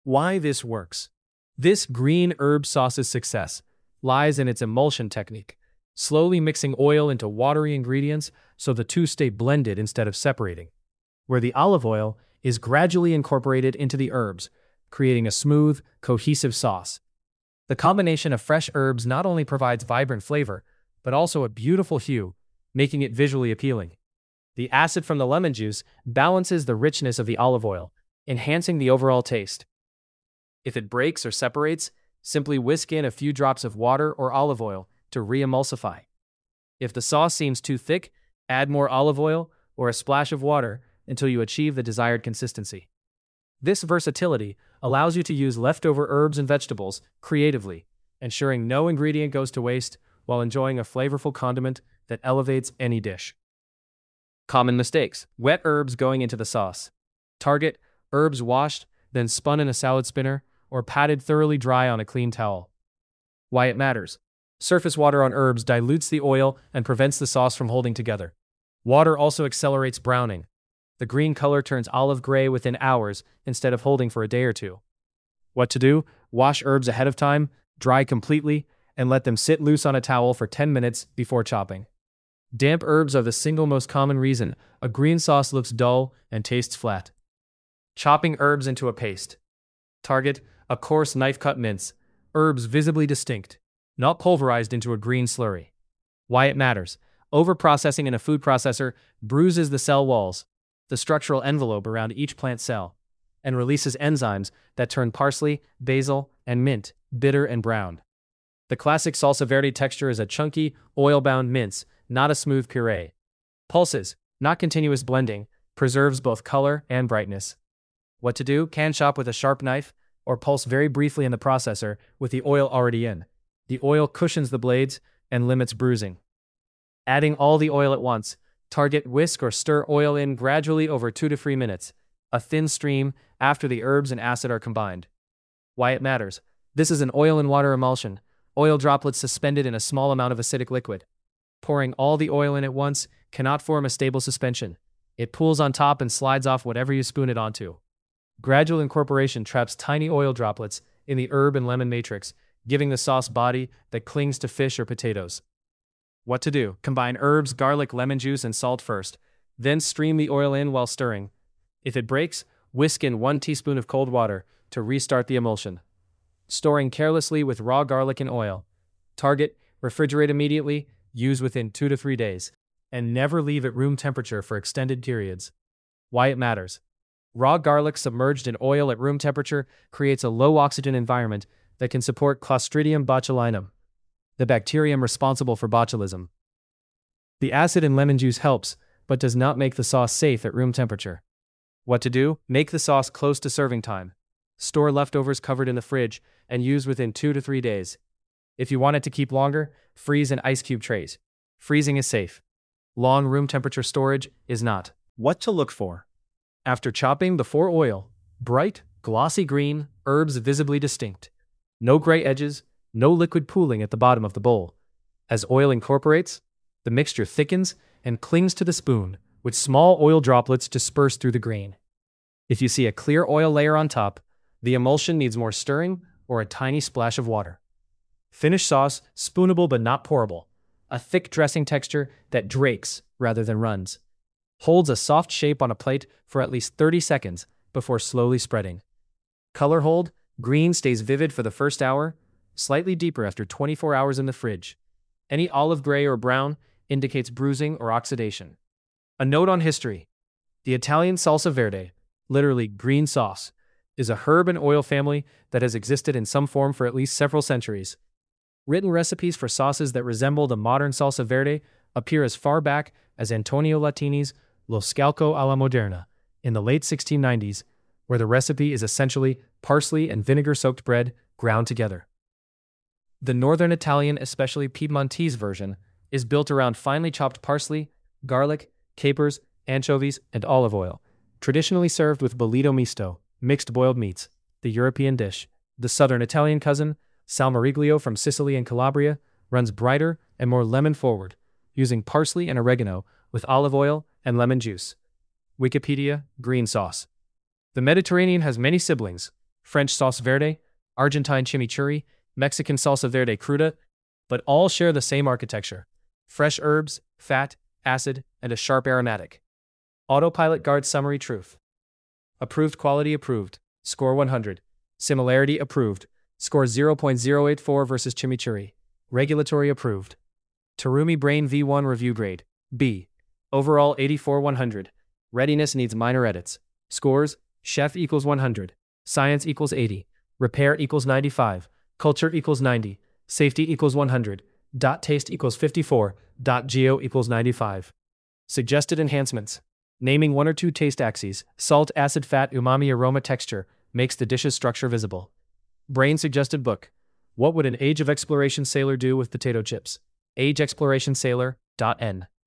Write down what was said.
Why this works? This green herb sauce's success lies in its emulsion technique, slowly mixing oil into watery ingredients so the two stay blended instead of separating, where the olive oil is gradually incorporated into the herbs, creating a smooth, cohesive sauce. The combination of fresh herbs not only provides vibrant flavor, but also a beautiful hue, making it visually appealing. The acid from the lemon juice balances the richness of the olive oil, enhancing the overall taste. If it breaks or separates, simply whisk in a few drops of water or olive oil to re-emulsify. If the sauce seems too thick, add more olive oil or a splash of water until you achieve the desired consistency. This versatility allows you to use leftover herbs and vegetables creatively, ensuring no ingredient goes to waste while enjoying a flavorful condiment that elevates any dish. Common mistakes. Wet herbs going into the sauce. Target: herbs washed, then spun in a salad spinner, or patted thoroughly dry on a clean towel. Why it matters. Surface water on herbs dilutes the oil and prevents the sauce from holding together. Water also accelerates browning. The green color turns olive gray within hours instead of holding for a day or two. What to do? Wash herbs ahead of time, dry completely, and let them sit loose on a towel for 10 minutes before chopping. Damp herbs are the single most common reason a green sauce looks dull and tastes flat. Chopping herbs into a paste. Target: a coarse knife-cut mince, herbs visibly distinct, not pulverized into a green slurry. Why it matters. Overprocessing in a food processor bruises the cell walls, the structural envelope around each plant cell, and releases enzymes that turn parsley, basil, and mint bitter and brown. The classic salsa verde texture is a chunky, oil-bound mince, not a smooth puree. Pulses, not continuous blending, preserves both color and brightness. What to do? Can chop with a sharp knife, or pulse very briefly in the processor with the oil already in. The oil cushions the blades and limits bruising. Adding all the oil at once. Target: whisk or stir oil in gradually over 2 to 3 minutes, a thin stream after the herbs and acid are combined. Why it matters. This is an oil and water emulsion, oil droplets suspended in a small amount of acidic liquid. Pouring all the oil in at once cannot form a stable suspension. It pools on top and slides off whatever you spoon it onto. Gradual incorporation traps tiny oil droplets in the herb and lemon matrix, giving the sauce body that clings to fish or potatoes. What to do? Combine herbs, garlic, lemon juice, and salt first, then stream the oil in while stirring. If it breaks, whisk in 1 teaspoon of cold water to restart the emulsion. Storing carelessly with raw garlic and oil. Target: refrigerate immediately, use within 2 to 3 days, and never leave at room temperature for extended periods. Why it matters. Raw garlic submerged in oil at room temperature creates a low-oxygen environment that can support Clostridium botulinum, the bacterium responsible for botulism. The acid in lemon juice helps, but does not make the sauce safe at room temperature. What to do? Make the sauce close to serving time. Store leftovers covered in the fridge and use within 2 to 3 days. If you want it to keep longer, freeze in ice cube trays. Freezing is safe. Long room temperature storage is not. What to look for. After chopping before oil, bright, glossy green, herbs visibly distinct. No gray edges, no liquid pooling at the bottom of the bowl. As oil incorporates, the mixture thickens and clings to the spoon, with small oil droplets dispersed through the grain. If you see a clear oil layer on top, the emulsion needs more stirring or a tiny splash of water. Finished sauce, spoonable but not pourable. A thick dressing texture that drakes rather than runs. Holds a soft shape on a plate for at least 30 seconds before slowly spreading. Color hold: green stays vivid for the first hour, slightly deeper after 24 hours in the fridge. Any olive gray or brown indicates bruising or oxidation. A note on history. The Italian salsa verde, literally green sauce, is a herb and oil family that has existed in some form for at least several centuries. Written recipes for sauces that resemble the modern salsa verde appear as far back as Antonio Latini's Lo Scalco alla Moderna in the late 1690s, where the recipe is essentially parsley and vinegar-soaked bread ground together. The northern Italian, especially Piedmontese version, is built around finely chopped parsley, garlic, capers, anchovies, and olive oil, traditionally served with bollito misto, mixed boiled meats. The European dish, the southern Italian cousin, Salmoriglio from Sicily and Calabria, runs brighter and more lemon-forward, using parsley and oregano with olive oil and lemon juice. Wikipedia: green sauce. The Mediterranean has many siblings, French sauce verde, Argentine chimichurri, Mexican salsa verde cruda, but all share the same architecture. Fresh herbs, fat, acid, and a sharp aromatic. Autopilot guards summary truth. Approved quality approved. Score 100. Similarity approved. Score 0.084 versus chimichurri. Regulatory approved. Terumi Brain V1 review grade. B. Overall 84/100. Readiness needs minor edits. Scores: Chef equals 100. Science equals 80. Repair equals 95. Culture equals 90. Safety equals 100. Taste equals 54. Geo equals 95. Suggested enhancements. Naming 1 or 2 taste axes, salt, acid, fat, umami, aroma, texture, makes the dish's structure visible. Brain suggested book. What would an Age of Exploration sailor do with potato chips? Age Exploration Sailor.n